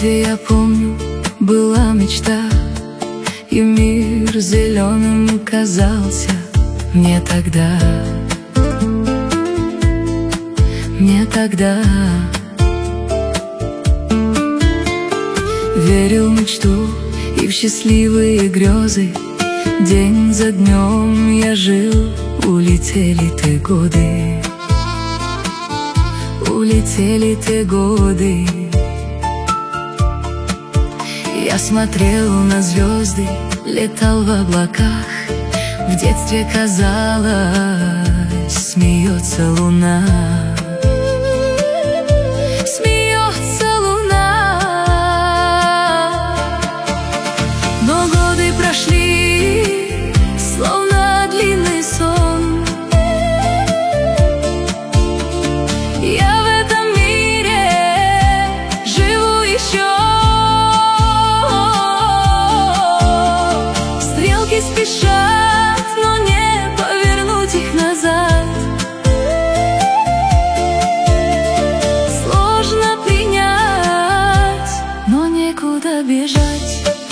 детстве, я помню, была мечта, и мир зеленым казался мне тогда. Верил в мечту и в счастливые грезы. День за днем я жил, улетели те годы. Улетели те годы. Я смотрел на звезды, летал в облаках. В детстве казалось, смеется луна. Смеется луна. Но годы прошли, словно длинный сон. Я в этом мире живу еще. Стрелки спешат, но не повернуть их назад. Сложно принять, но некуда бежать.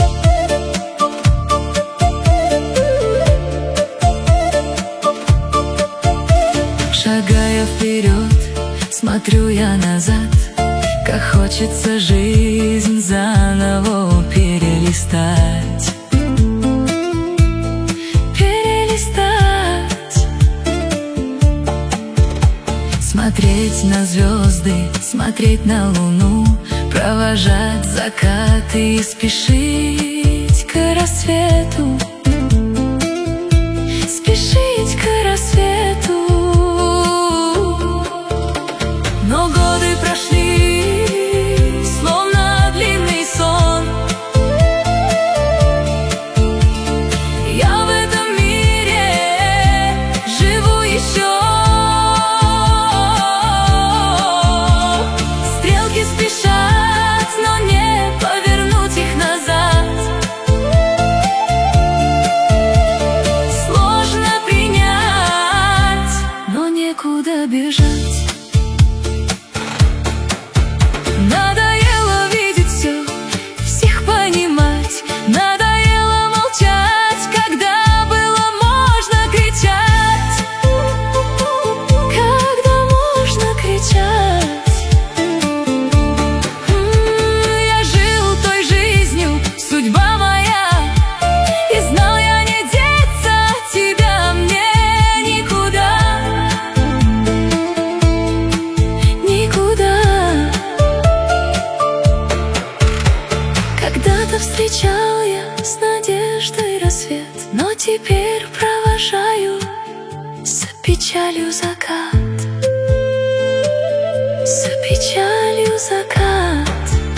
Шагая вперед, смотрю я назад. Как хочется жизнь заново перелистать. Смотреть на звезды, смотреть на луну, провожать закаты и спешить к рассвету. Спешить к рассвету. Но годы прошли, словно длинный сон. Я в этом мире живу еще. Спешат, но не повернуть их назад. Сложно принять, но некуда бежать. Надоело видеть все, всех понимать. Надоело молчать, когда было можно кричать. Когда можно кричать. Когда-то встречал я с надеждой рассвет, но теперь провожаю с печалью закат. С печалью закат.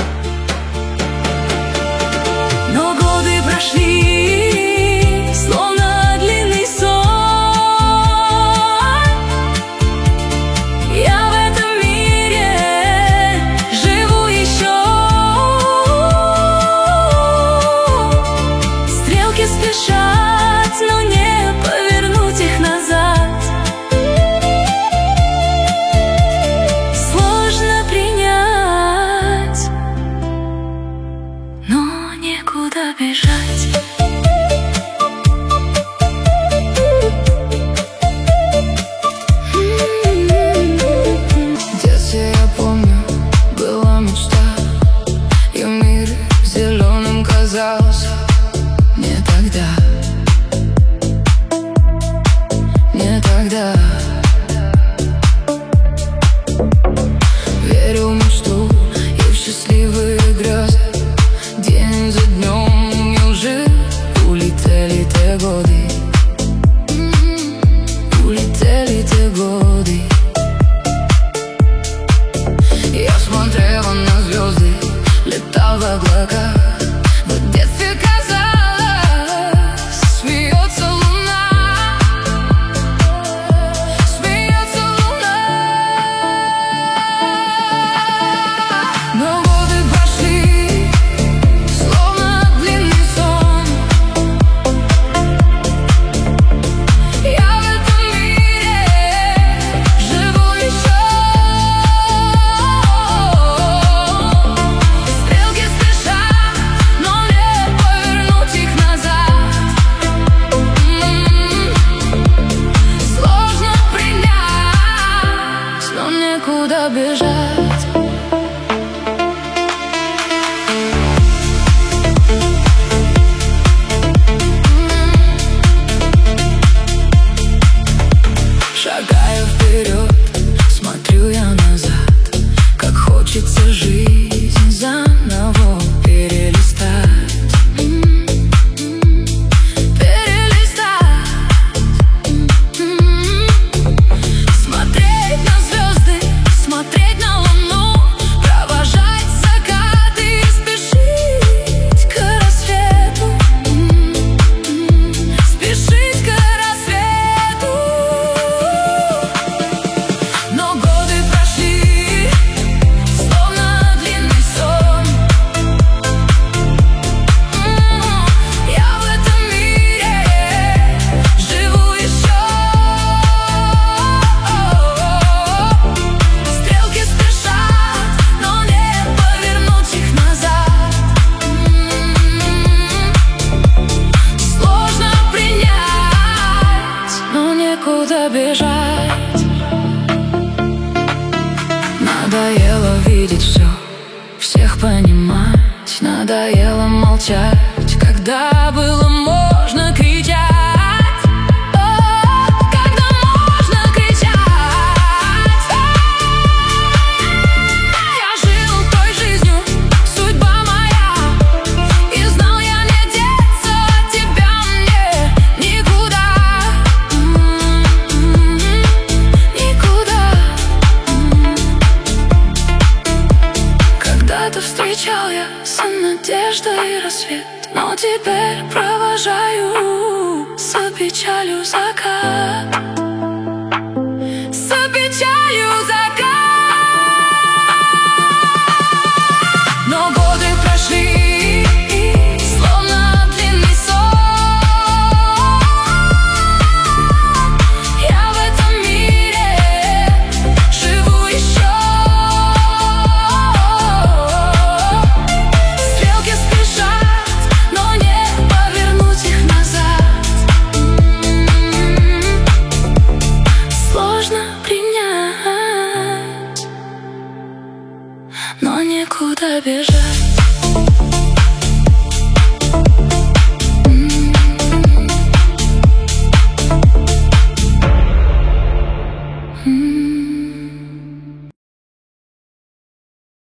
Но годы прошли, словно длинный сон. Я в этом мире живу еще. Спешат, но не повернуть их назад. Сложно принять, но некуда бежать. В детстве, я помню, была мечта, и мир зеленым казался мне тогда. Верил в мечту и в счастливые грезы. День за днем я жил, улетели те годы. Улетели те годы. Я смотрел на звезды, летал в облаках. В детстве казалось, смеется луна. было можно кричать. Когда можно кричать. Я жил той жизнью, судьба моя, и знал я не деться от тебя мне никуда. Никуда. Когда-то встречал я сон, надежда и рассвет, но теперь провожаю с печалью закат.